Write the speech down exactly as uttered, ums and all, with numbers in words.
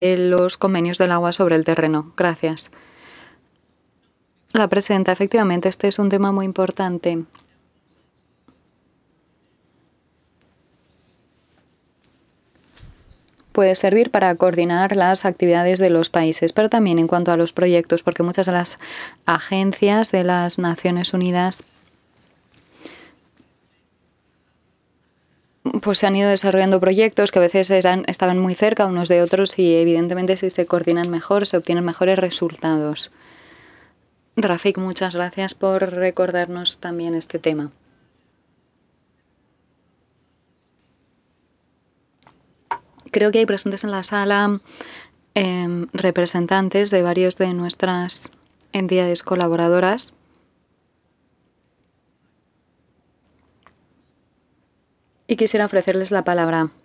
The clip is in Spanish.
los convenios del agua sobre el terreno. Gracias. La presidenta, efectivamente, este es un tema muy importante. Puede servir para coordinar las actividades de los países, pero también en cuanto a los proyectos, porque muchas de las agencias de las Naciones Unidas pues se han ido desarrollando proyectos que a veces eran, estaban muy cerca unos de otros y evidentemente si se coordinan mejor se obtienen mejores resultados. Rafik, muchas gracias por recordarnos también este tema. Creo que hay presentes en la sala eh, representantes de varios de nuestras entidades colaboradoras. Y quisiera ofrecerles la palabra.